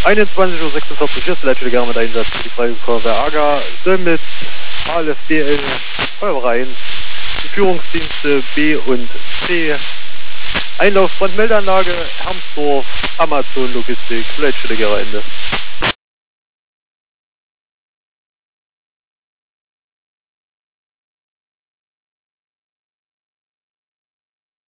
21:46 Uhr, hier ist der Leitstelle gerne mit Einsatz für die Freiwillige Feuerwehr AGA, mit ALFDL, Feuerwehr 1, die Führungsdienste B und C, Einlauf Brandmeldeanlage, Hermsdorf, Amazon Logistik, Leitstelle gerne Ende.